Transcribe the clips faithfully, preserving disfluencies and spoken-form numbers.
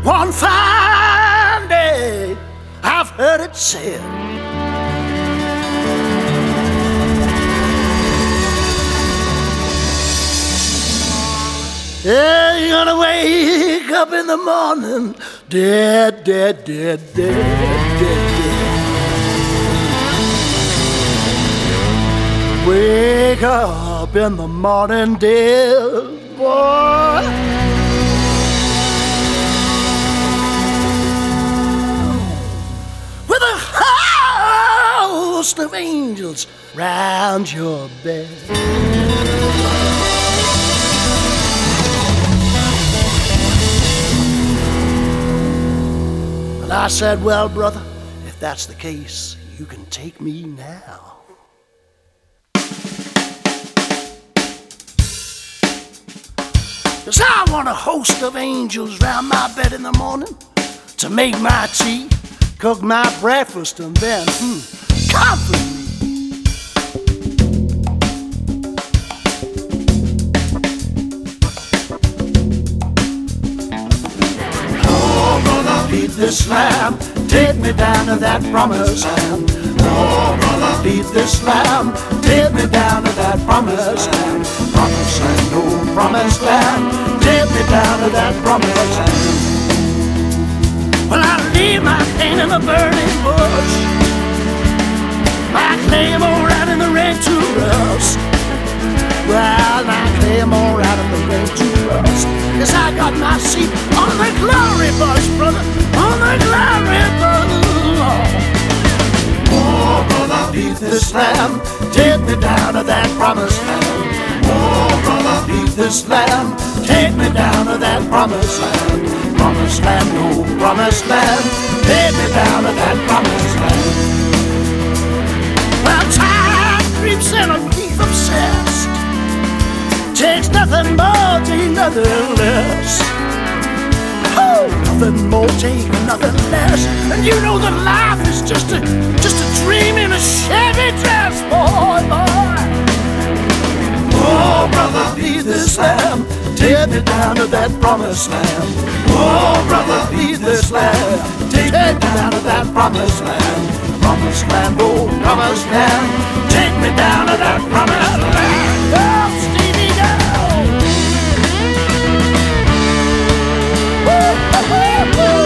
One fine day, I've heard it said, yeah, you're gonna wake up in the morning dead, dead, dead, dead, dead, dead. Wake up in the morning dead, boy. With a host of angels round your bed. And I said, well, brother, if that's the case, you can take me now. 'Cause I want a host of angels round my bed in the morning to make my tea, cook my breakfast, and then hmm, comfort me. Oh, brother, feed this lamb, take me down to that promised land. Oh, brother, feed this lamb, take me down to that promised land. Promised land, oh, promised land, take me down to that promised land. Well, I leave my cane in a burning bush, my claymore out in the red to rust. Well, my claymore out in the red to rust. 'Cause I got my seat on the glory bus, brother, on the glory bus. Oh, brother, feed this lamb, take me down to that promised land. Oh, brother, feed this lamb, take me down to that promised land. Promised land, oh, promised land, take me down to that promised land. Well, time creeps in a thief obsessed, takes nothing more, take nothing less. Oh, nothing more, take nothing less. And you know that life is just a, just a dream in a Chevy dress, boy, boy. Oh, brother, feed this lamb, take me down to that promised land. Oh, brother, feed this lamb, take me down to that promised land. Promised land, oh, promised land, take me down to that promised land. Oh, Stevie, go! Woo, woo, woo.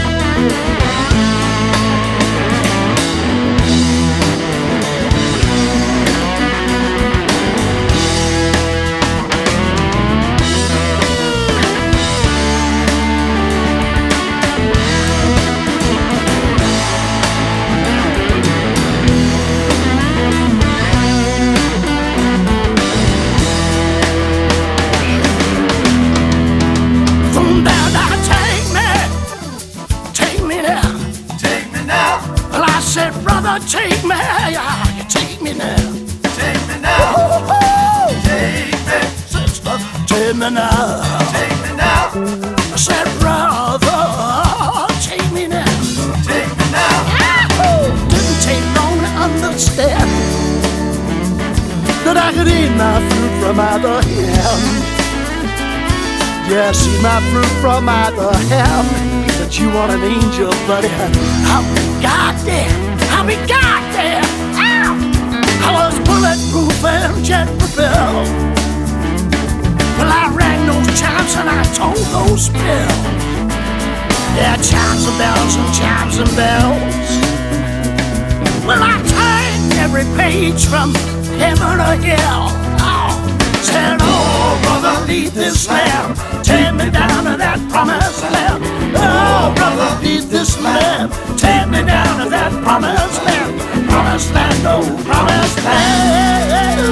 Take me, yeah, you take me now. Take me now. Oh, oh. Take me. Sister, take me now. Take me now. I said, brother, take me now. Take me now. Oh, didn't take long to understand that I could eat my fruit from either hand. Yeah, see my fruit from either hand. That you want an angel, buddy. How we got there. How we got there. Ow! I was bulletproof and jet propelled. Well, I rang those chimes and I told those bells. Yeah, chimes and bells and chimes and bells. Well, I turned every page from heaven to hell. Oh, said, oh, brother, lead this lamb, take me down to that promised land. Oh, brother, lead this lamb, take me down to that promised land. Promised land, oh, promised land.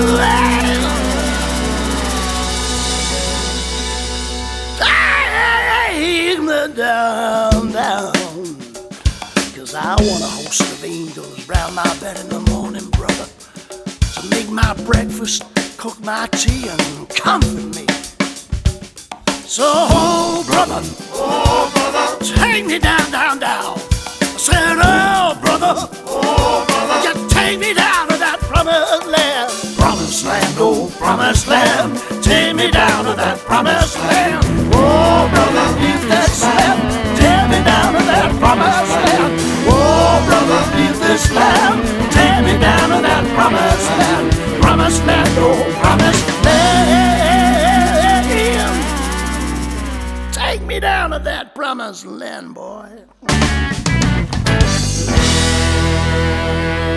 Take me down, down. 'Cause I want a host of angels round my bed in the morning, brother, to make my breakfast, cook my tea, and comfort me. So, oh, brother, Oh, brother. take me down, down, down. I said, oh, brother, Oh, brother. you take me down to that promised land. Promised land, oh, promised land. Take me down to that promised land. Oh, brother, leave that land. take me down to that promised land, boy.